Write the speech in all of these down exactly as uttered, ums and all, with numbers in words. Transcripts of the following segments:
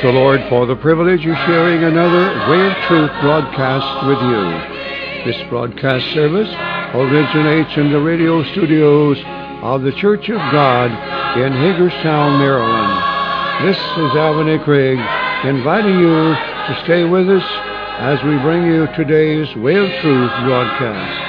the Lord for the privilege of sharing another Way of Truth broadcast with you. This broadcast service originates in the radio studios of the Church of God in Hagerstown, Maryland. This is Alvin A. Craig inviting you to stay with us as we bring you today's Way of Truth broadcast.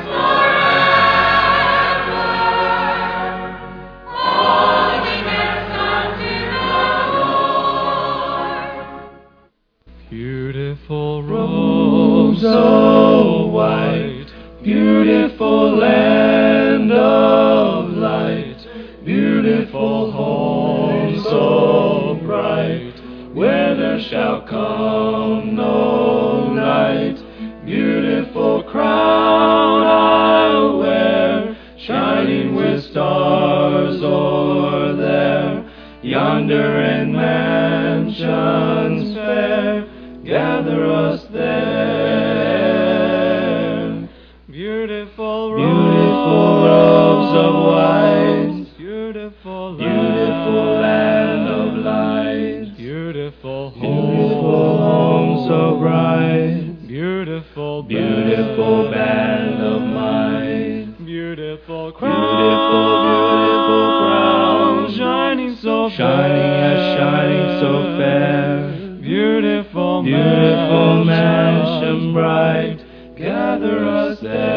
Beautiful robes so white, beautiful land of light, beautiful home so bright, where there shall come no night. Beautiful crown I'll wear, shining with stars o'er there, yonder in mansions fair, gather us there. Beautiful robes, beautiful robes of white, beautiful, beautiful land of light, beautiful, beautiful home so bright, beautiful, beautiful band of might, beautiful crown, beautiful, beautiful crown, shining so fair, shining as shining so fair. Beautiful, beautiful mansion bright, gather us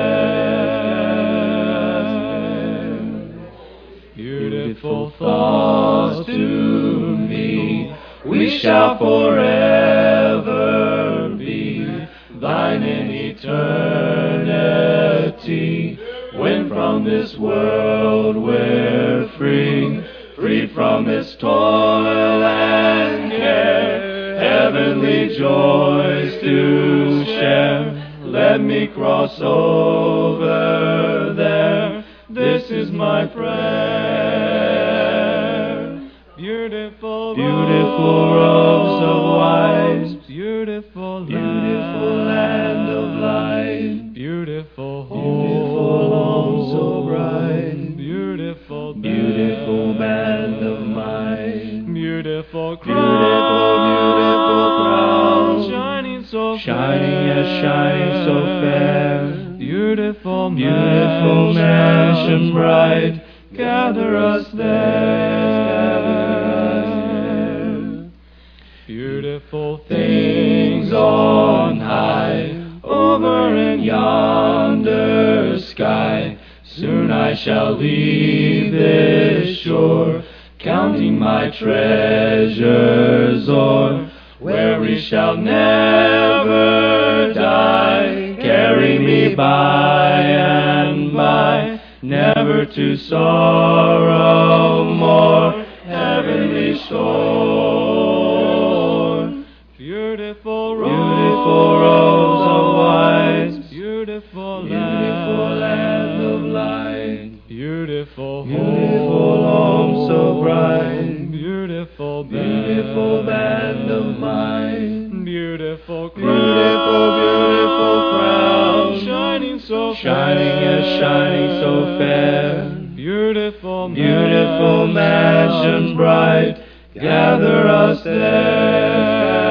there. Beautiful thoughts to me, we shall forever be thine in eternity. When from this world we're free, free from its toil and care, heavenly joys to share. Let me cross over there. This is my prayer. Beautiful, beautiful robes of white, beautiful, beautiful land of light, beautiful, beautiful home so bright, beautiful, beautiful band of might, beautiful crown, beautiful crown, shining so shining as shining so fair, beautiful, beautiful mansion bright, gather us there. Beautiful things on high, over in yonder sky, soon I shall leave this shore, counting my treasures o'er, where we shall never die. Carry me by and by, never to sorrow more, heavenly shore. Beautiful robes, beautiful robes of white, beautiful, beautiful land of light, beautiful, beautiful home so bright, beautiful, beautiful band of might, beautiful crown, beautiful, beautiful crown, shining so shining as shining so fair, beautiful, beautiful mansion bright, gather us there.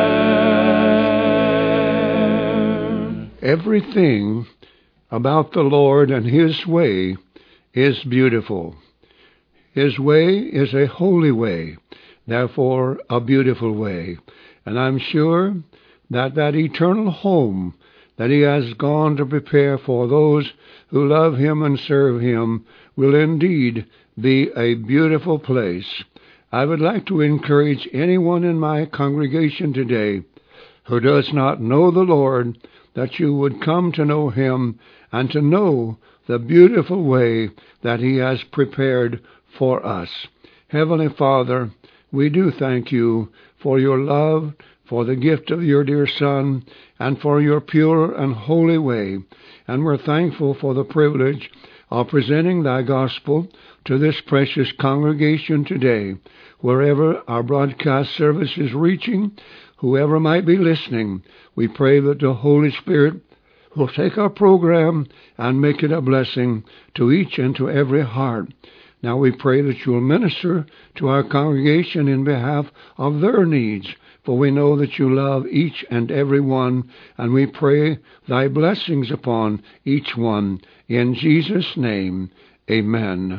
Everything about the Lord and His way is beautiful. His way is a holy way, therefore a beautiful way. And I'm sure that that eternal home that He has gone to prepare for those who love Him and serve Him will indeed be a beautiful place. I would like to encourage anyone in my congregation today who does not know the Lord that you would come to know Him and to know the beautiful way that He has prepared for us. Heavenly Father, we do thank You for Your love, for the gift of Your dear Son, and for Your pure and holy way. And we're thankful for the privilege of presenting Thy gospel to this precious congregation today. Wherever our broadcast service is reaching, whoever might be listening, we pray that the Holy Spirit will take our program and make it a blessing to each and to every heart. Now we pray that you will minister to our congregation in behalf of their needs, for we know that you love each and every one, and we pray thy blessings upon each one. In Jesus' name, amen.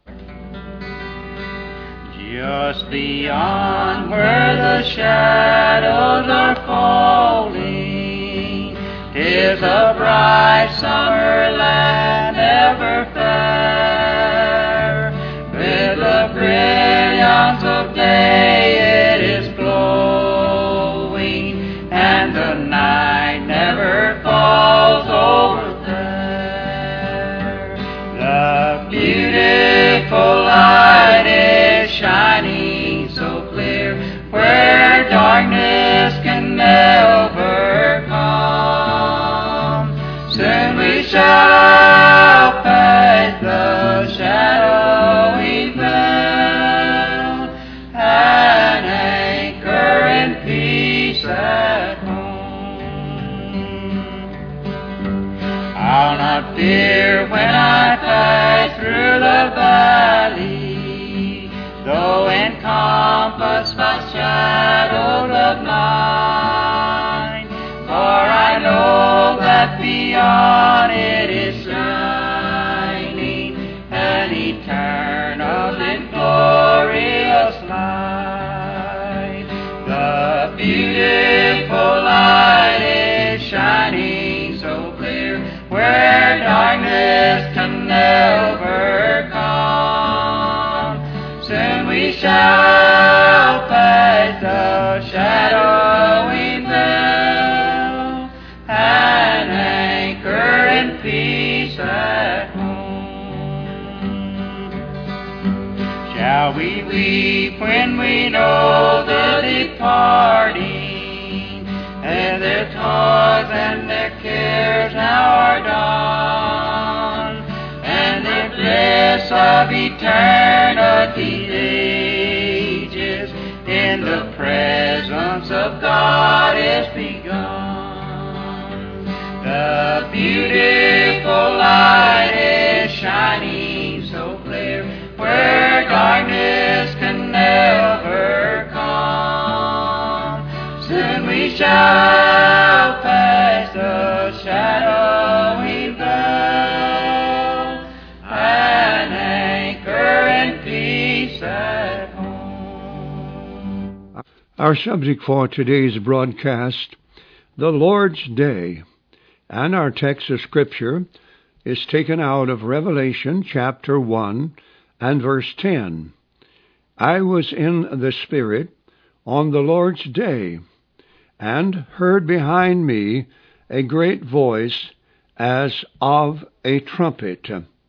Just beyond where the shadows are falling, 'tis a bright summer land ever fair. With the brilliance of day it is glowing, and the night never falls over there. The beautiful light is shining so clear, where darkness can never come. Soon we shall pass the shadowy vale, and anchor in peace at home. I'll not fear when I pass through the valley, though encompassed by shadows of night, for I know that beyond it is shining an eternal and glorious light. The beautiful light is shining so clear, where darkness can never come. Soon we shall pass the shadowy vale, and anchor in peace at home. Shall we weep when we know the departing, and their toils and their cares now are done, and the bliss of eternity's ages in the presence of God is begun? The beautiful light is shining so clear, where darkness can never come. Soon we shall pass the shadowy vale, and anchor in peace at home. Our subject for today's broadcast, the Lord's Day, and our text of Scripture is taken out of Revelation chapter one and verse ten. I was in the Spirit on the Lord's day, and heard behind me a great voice as of a trumpet.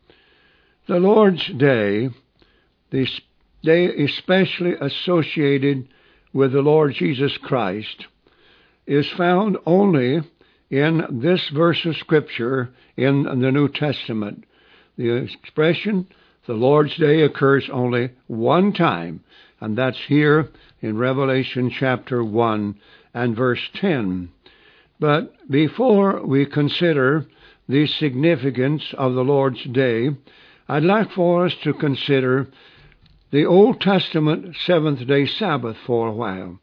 The Lord's Day, the day especially associated with the Lord Jesus Christ, is found only in this verse of Scripture in the New Testament. The expression, the Lord's Day, occurs only one time, and that's here in Revelation chapter one and verse ten. But before we consider the significance of the Lord's Day, I'd like for us to consider the Old Testament seventh-day Sabbath for a while.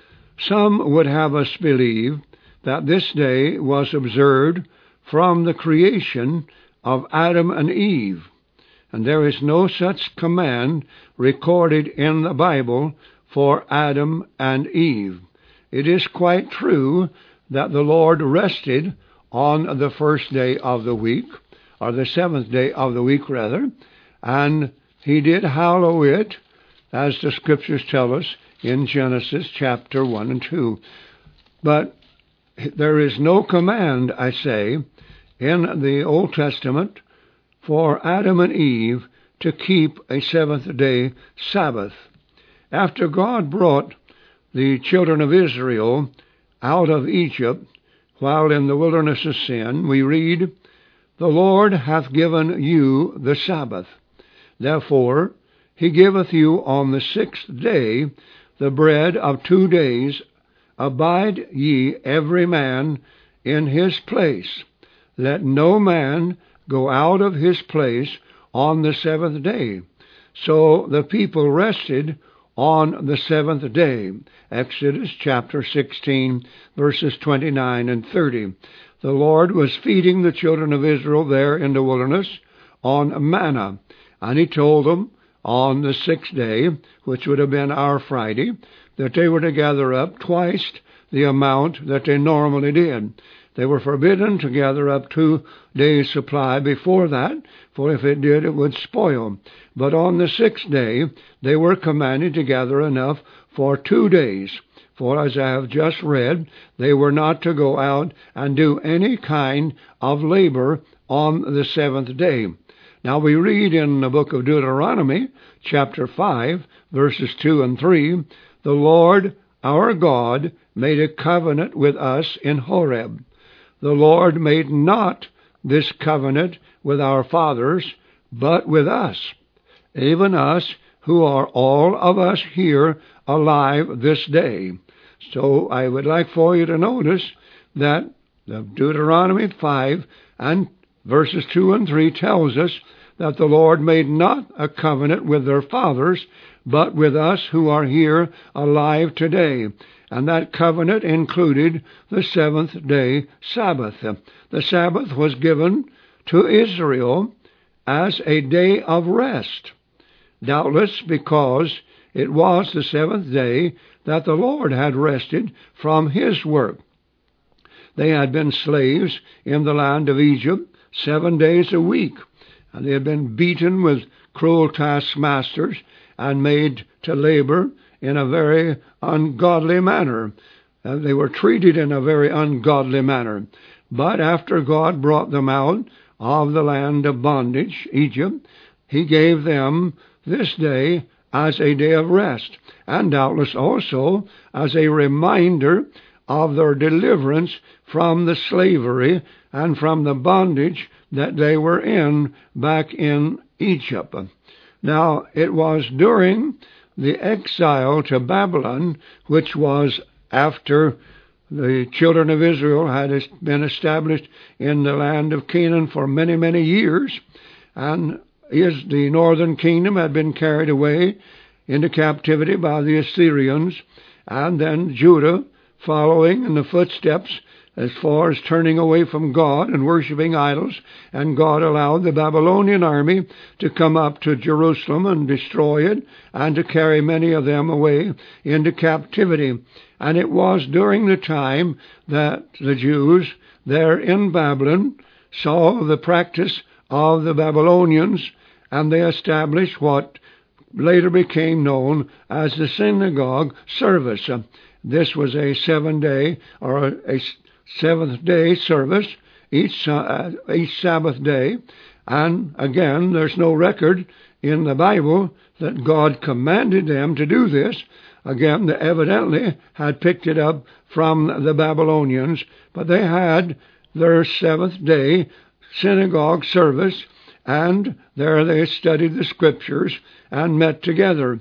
Some would have us believe that this day was observed from the creation of Adam and Eve, and there is no such command recorded in the Bible for Adam and Eve. It is quite true that the Lord rested on the first day of the week, or the seventh day of the week, rather, and he did hallow it, as the Scriptures tell us in Genesis chapter one and two. But there is no command, I say, in the Old Testament for Adam and Eve to keep a seventh-day Sabbath. After God brought the children of Israel out of Egypt, while in the wilderness of sin, we read, "The Lord hath given you the Sabbath. Therefore he giveth you on the sixth day the bread of two days. Abide ye every man in his place. Let no man go out of his place on the seventh day." So the people rested on the seventh day. Exodus chapter sixteen, verses twenty-nine and thirty. The Lord was feeding the children of Israel there in the wilderness on manna, and he told them on the sixth day, which would have been our Friday, that they were to gather up twice the amount that they normally did. They were forbidden to gather up two days' supply before that, for if it did, it would spoil. But on the sixth day, they were commanded to gather enough for two days. For as I have just read, they were not to go out and do any kind of labor on the seventh day. Now we read in the book of Deuteronomy, chapter five, verses two and three, the Lord our God made a covenant with us in Horeb. The Lord made not this covenant with our fathers, but with us, even us who are all of us here alive this day. So I would like for you to notice that the Deuteronomy five and verses two and three tells us that the Lord made not a covenant with their fathers, but with us who are here alive today. And that covenant included the seventh-day Sabbath. The Sabbath was given to Israel as a day of rest, doubtless because it was the seventh day that the Lord had rested from his work. They had been slaves in the land of Egypt seven days a week, and they had been beaten with cruel taskmasters and made to labor in a very ungodly manner. And they were treated in a very ungodly manner. But after God brought them out of the land of bondage, Egypt, he gave them this day as a day of rest, and doubtless also as a reminder of their deliverance from the slavery and from the bondage that they were in back in Egypt. Now, it was during the exile to Babylon, which was after the children of Israel had been established in the land of Canaan for many, many years, and is the northern kingdom had been carried away into captivity by the Assyrians, and then Judah following in the footsteps as far as turning away from God and worshiping idols, and God allowed the Babylonian army to come up to Jerusalem and destroy it, and to carry many of them away into captivity. And it was during the time that the Jews there in Babylon saw the practice of the Babylonians, and they established what later became known as the synagogue service. This was a seven-day or a seventh-day service each uh, each Sabbath day, and again, there's no record in the Bible that God commanded them to do this. Again, they evidently had picked it up from the Babylonians, but they had their seventh-day synagogue service, and there they studied the Scriptures and met together.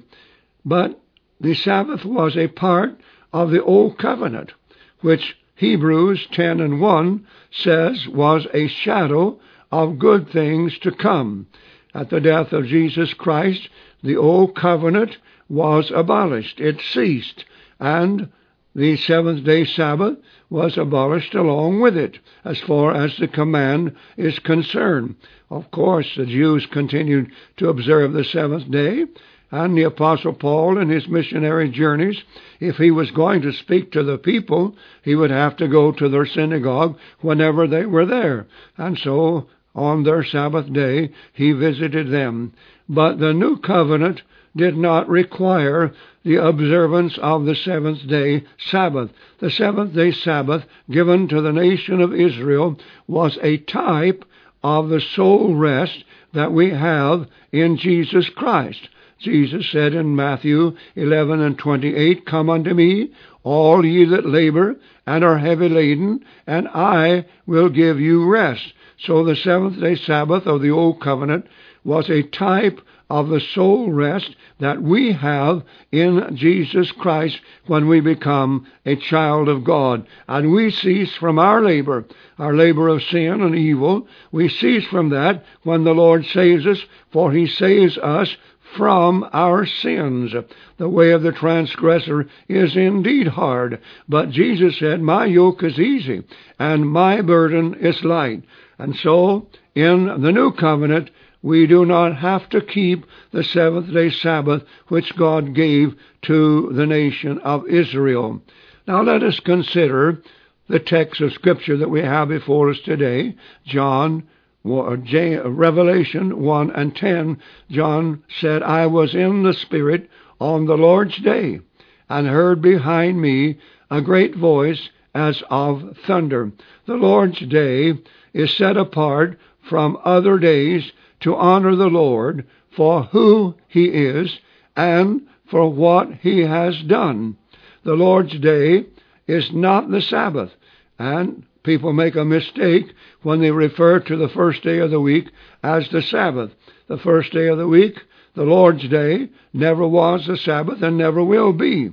But the Sabbath was a part of the Old Covenant, which Hebrews ten and one says was a shadow of good things to come. At the death of Jesus Christ, the Old Covenant was abolished. It ceased, and the seventh-day Sabbath was abolished along with it, as far as the command is concerned. Of course, the Jews continued to observe the seventh day, and the Apostle Paul in his missionary journeys, if he was going to speak to the people, he would have to go to their synagogue whenever they were there. And so, on their Sabbath day, he visited them. But the new covenant did not require the observance of the seventh-day Sabbath. The seventh-day Sabbath given to the nation of Israel was a type of the soul rest that we have in Jesus Christ. Jesus said in Matthew eleven and twenty-eight, "Come unto me, all ye that labor and are heavy laden, and I will give you rest." So the seventh-day Sabbath of the Old Covenant was a type of the soul rest that we have in Jesus Christ when we become a child of God. And we cease from our labor, our labor of sin and evil. We cease from that when the Lord saves us, for he saves us from our sins. The way of the transgressor is indeed hard, but Jesus said, my yoke is easy and my burden is light. And so, in the new covenant, we do not have to keep the seventh-day Sabbath which God gave to the nation of Israel. Now let us consider the text of Scripture that we have before us today, John Revelation one and ten. John said, I was in the Spirit on the Lord's day, and heard behind me a great voice as of thunder. The Lord's day is set apart from other days to honor the Lord for who He is and for what He has done. The Lord's day is not the Sabbath, and people make a mistake when they refer to the first day of the week as the Sabbath. The first day of the week, the Lord's day, never was the Sabbath and never will be.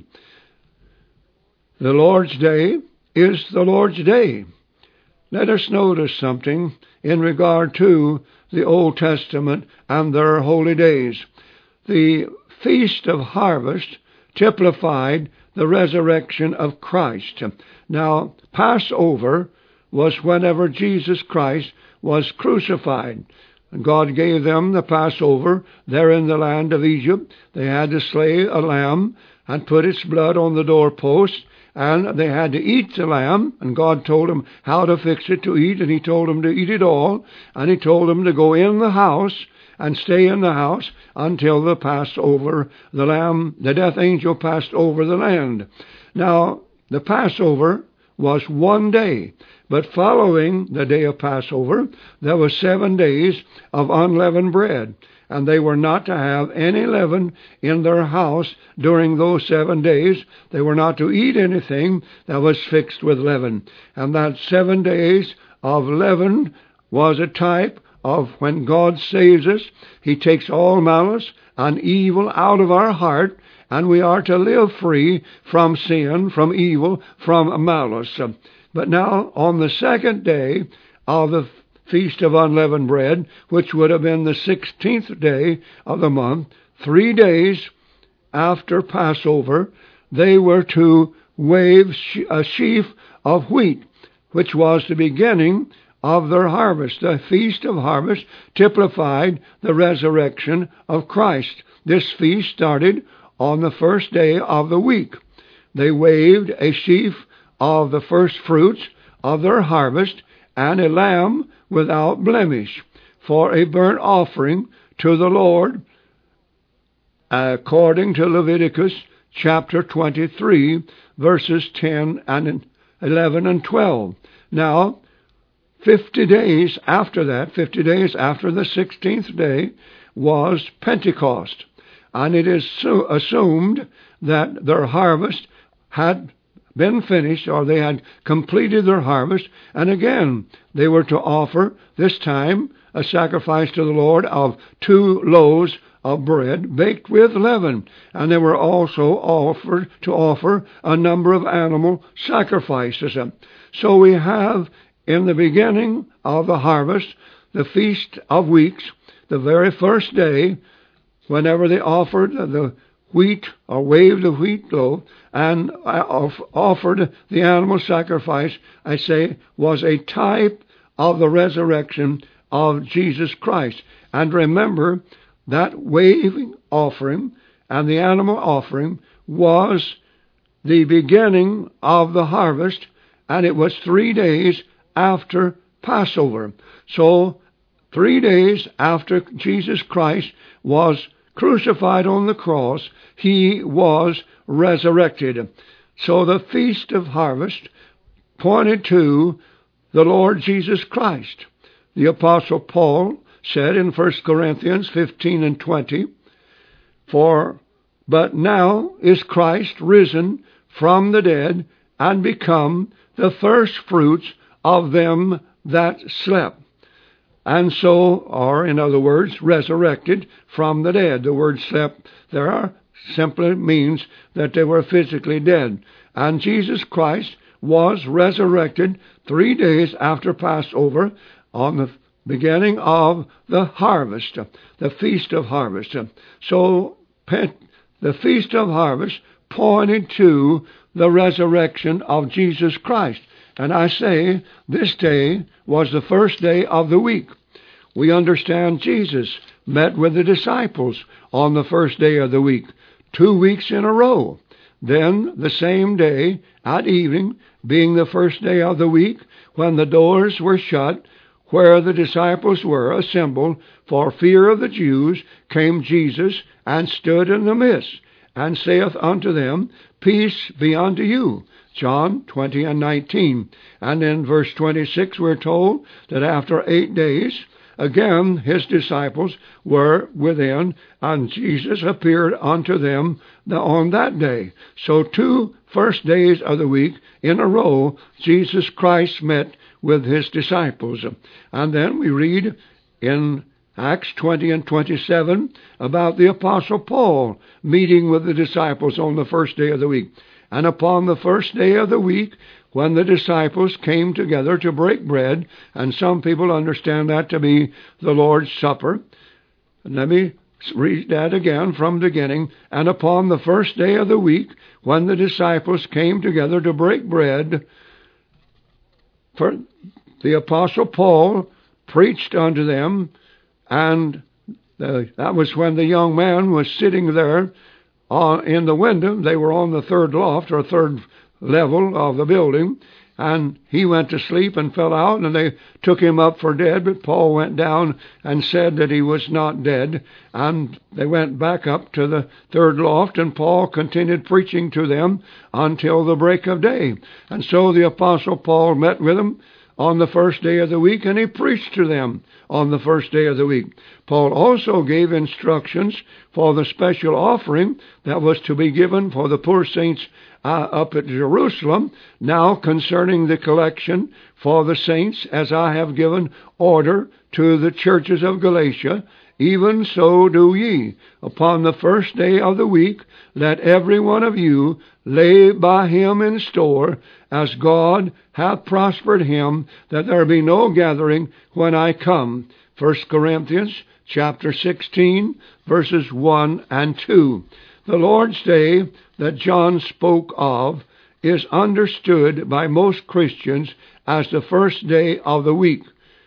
The Lord's day is the Lord's day. Let us notice something in regard to the Old Testament and their holy days. The Feast of Harvest typified the resurrection of Christ. Now, Passover was whenever Jesus Christ was crucified. God gave them the Passover there in the land of Egypt. They had to slay a lamb and put its blood on the doorpost, and they had to eat the lamb, and God told them how to fix it to eat, and He told them to eat it all, and He told them to go in the house and stay in the house until the Passover, the lamb, the death angel passed over the land. Now, the Passover was one day, but following the day of Passover, there were seven days of unleavened bread, and they were not to have any leaven in their house during those seven days. They were not to eat anything that was fixed with leaven. And that seven days of leaven was a type of when God saves us. He takes all malice and evil out of our heart, and we are to live free from sin, from evil, from malice. But now, on the second day of the Feast of Unleavened Bread, which would have been the sixteenth day of the month, three days after Passover, they were to wave a sheaf of wheat, which was the beginning of their harvest. The Feast of Harvest typified the resurrection of Christ. This feast started on the first day of the week. They waved a sheaf of the first fruits of their harvest and a lamb without blemish for a burnt offering to the Lord, according to Leviticus chapter twenty-three, verses ten and eleven and twelve. Now, fifty days after that, fifty days after the sixteenth day, was Pentecost. And it is so assumed that their harvest had been finished, or they had completed their harvest, and again they were to offer, this time, a sacrifice to the Lord of two loaves of bread baked with leaven. And they were also offered to offer a number of animal sacrifices. So we have, in the beginning of the harvest, the Feast of Weeks, the very first day, whenever they offered the wheat or waved the wheat loaf and offered the animal sacrifice, I say, was a type of the resurrection of Jesus Christ. And remember, that waving offering and the animal offering was the beginning of the harvest, and it was three days after Passover. So, three days after Jesus Christ was crucified on the cross, He was resurrected. So the Feast of Harvest pointed to the Lord Jesus Christ. The Apostle Paul said in First Corinthians fifteen and twenty, For but now is Christ risen from the dead and become the first fruits of them that slept. And so, or in other words, resurrected from the dead. The word slept there simply means that they were physically dead. And Jesus Christ was resurrected three days after Passover on the beginning of the harvest, the Feast of Harvest. So the Feast of Harvest pointed to the resurrection of Jesus Christ. And I say this day was the first day of the week. We understand Jesus met with the disciples on the first day of the week, two weeks in a row. Then the same day at evening, being the first day of the week, when the doors were shut, where the disciples were assembled for fear of the Jews, came Jesus and stood in the midst, and saith unto them, Peace be unto you. John twenty and nineteen. And in verse twenty-six we're told that after eight days, again his disciples were within, and Jesus appeared unto them on that day. So two first days of the week in a row, Jesus Christ met with his disciples. And then we read in Acts twenty and twenty-seven about the Apostle Paul meeting with the disciples on the first day of the week. And upon the first day of the week, when the disciples came together to break bread, and some people understand that to be the Lord's Supper. And let me read that again from the beginning. And upon the first day of the week, when the disciples came together to break bread, for the Apostle Paul preached unto them, and the, that was when the young man was sitting there on, in the window. They were on the third loft or third level of the building, and he went to sleep and fell out, and they took him up for dead, but Paul went down and said that he was not dead, and they went back up to the third loft, and Paul continued preaching to them until the break of day. And so the Apostle Paul met with them on the first day of the week, and he preached to them on the first day of the week. Paul also gave instructions for the special offering that was to be given for the poor saints uh, up at Jerusalem, now concerning the collection for the saints, as I have given order to the churches of Galatia, even so do ye. Upon the first day of the week, let every one of you lay by him in store, as God hath prospered him, that there be no gathering when I come. First Corinthians chapter sixteen, verses one and two. The Lord's Day that John spoke of is understood by most Christians as the first day of the week.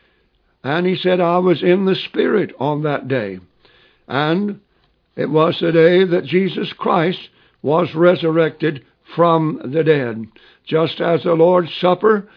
And he said, I was in the Spirit on that day. And it was the day that Jesus Christ was resurrected from the dead. Just as the Lord's Supper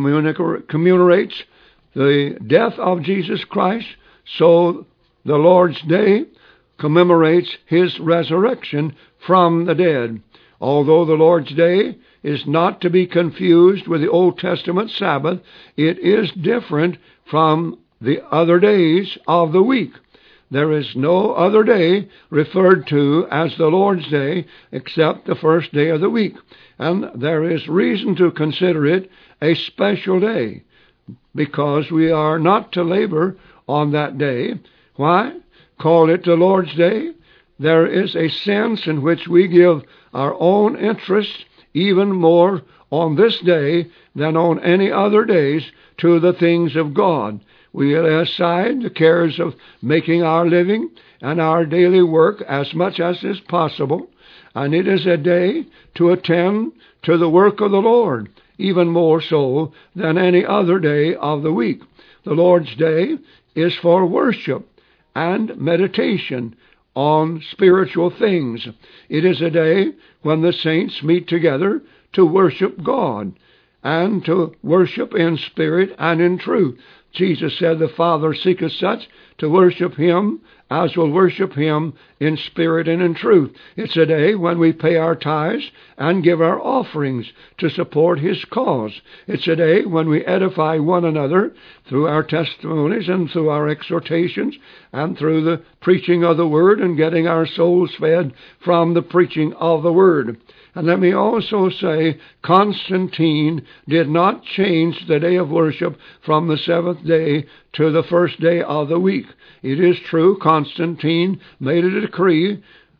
commemorates the death of Jesus Christ, so the Lord's Day commemorates his resurrection from the dead. Although the Lord's Day is not to be confused with the Old Testament Sabbath, it is different from the other days of the week. There is no other day referred to as the Lord's Day except the first day of the week. And there is reason to consider it a special day, because we are not to labor on that day. Why call it the Lord's Day? There is a sense in which we give our own interest even more on this day than on any other days to the things of God. We lay aside the cares of making our living and our daily work as much as is possible, and it is a day to attend to the work of the Lord, even more so than any other day of the week. The Lord's Day is for worship and meditation on spiritual things. It is a day when the saints meet together to worship God and to worship in spirit and in truth. Jesus said, the Father seeketh such to worship him as will worship him in spirit and in truth. It's a day when we pay our tithes and give our offerings to support his cause. It's a day when we edify one another through our testimonies and through our exhortations and through the preaching of the Word and getting our souls fed from the preaching of the Word. And let me also say, Constantine did not change the day of worship from the seventh day to the first day of the week. It is true, Constantine made a decree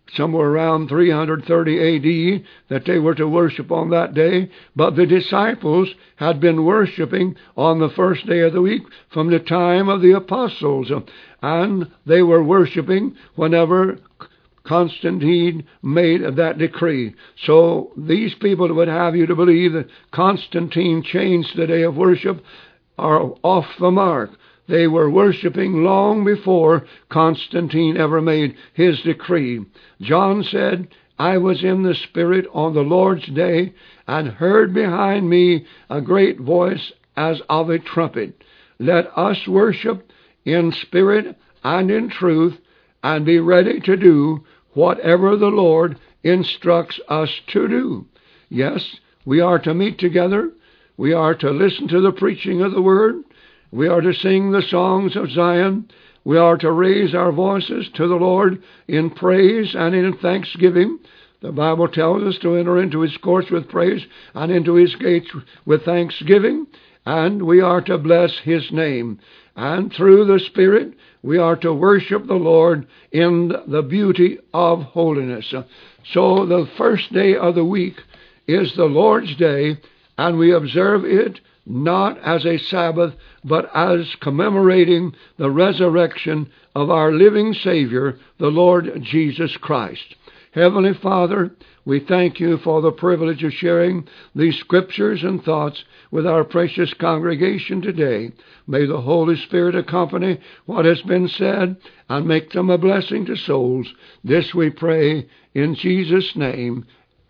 somewhere around three hundred thirty A D that they were to worship on that day. But the disciples had been worshiping on the first day of the week from the time of the apostles. And they were worshiping whenever Constantine made that decree. So these people would have you to believe that Constantine changed the day of worship are off the mark. They were worshiping long before Constantine ever made his decree. John said, I was in the Spirit on the Lord's day, and heard behind me a great voice as of a trumpet. Let us worship in spirit and in truth, and be ready to do whatever the Lord instructs us to do. Yes, we are to meet together. We are to listen to the preaching of the Word. We are to sing the songs of Zion. We are to raise our voices to the Lord in praise and in thanksgiving. The Bible tells us to enter into His courts with praise and into His gates with thanksgiving. And we are to bless His name. And through the Spirit, we are to worship the Lord in the beauty of holiness. So the first day of the week is the Lord's day, and we observe it not as a Sabbath, but as commemorating the resurrection of our living Savior, the Lord Jesus Christ. Heavenly Father, we thank You for the privilege of sharing these scriptures and thoughts with our precious congregation today. May the Holy Spirit accompany what has been said and make them a blessing to souls. This we pray in Jesus' name.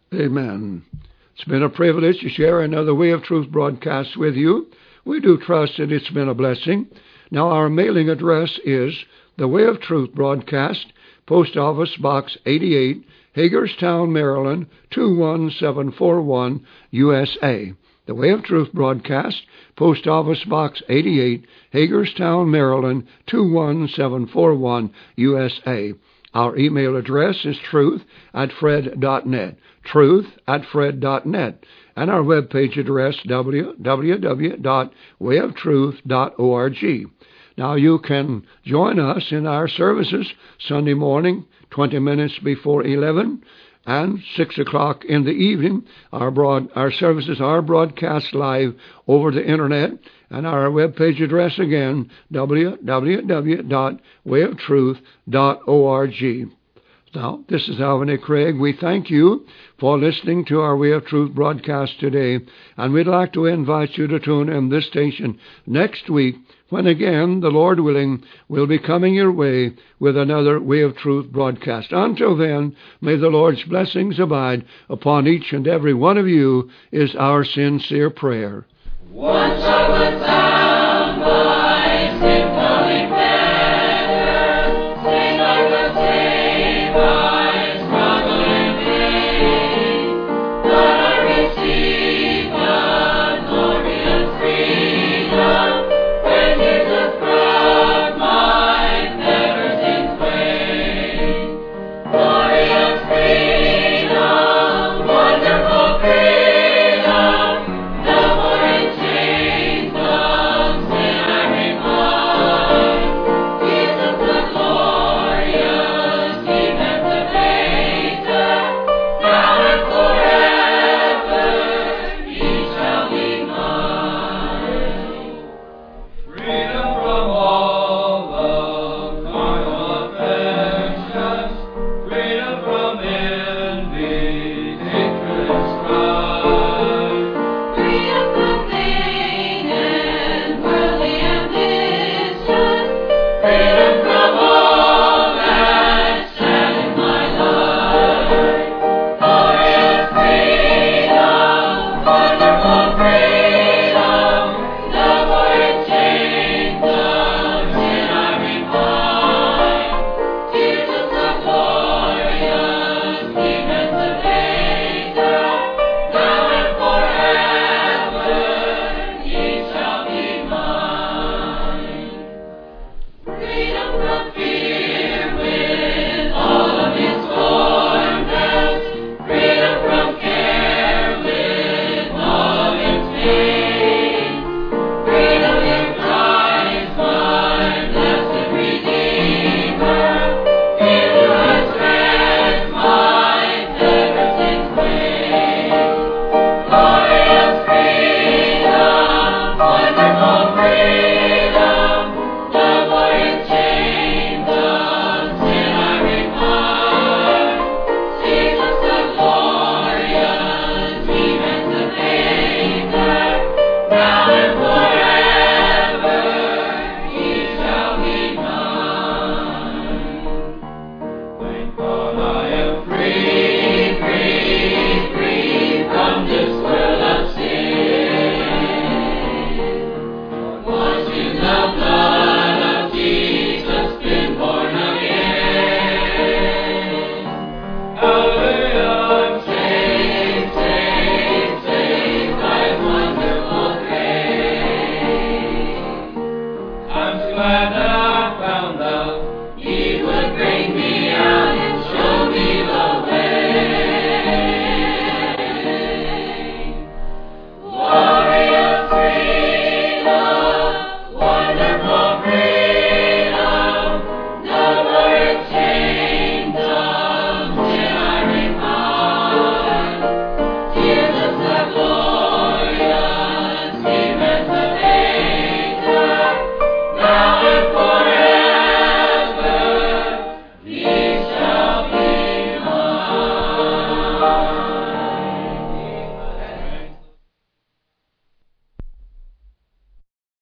Amen. It's been a privilege to share another Way of Truth broadcast with you. We do trust that it's been a blessing. Now, our mailing address is the Way of Truth broadcast, Post Office Box eighty-eight, Hagerstown, Maryland, two one seven four one, U S A. The Way of Truth broadcast, Post Office Box eighty-eight, Hagerstown, Maryland, two one seven four one, U S A. Our email address is truth at fred dot net, truth at fred dot net, and our webpage address, w w w dot way of truth dot org. Now, you can join us in our services Sunday morning, twenty minutes before eleven, and six o'clock in the evening. Our broad, our services are broadcast live over the Internet, and our webpage address again, w w w dot way of truth dot org. Now, this is Alvin A. Craig. We thank you for listening to our Way of Truth broadcast today, and we'd like to invite you to tune in this station next week, when again, the Lord willing, we'll be coming your way with another Way of Truth broadcast. Until then, may the Lord's blessings abide upon each and every one of you, is our sincere prayer. Once I was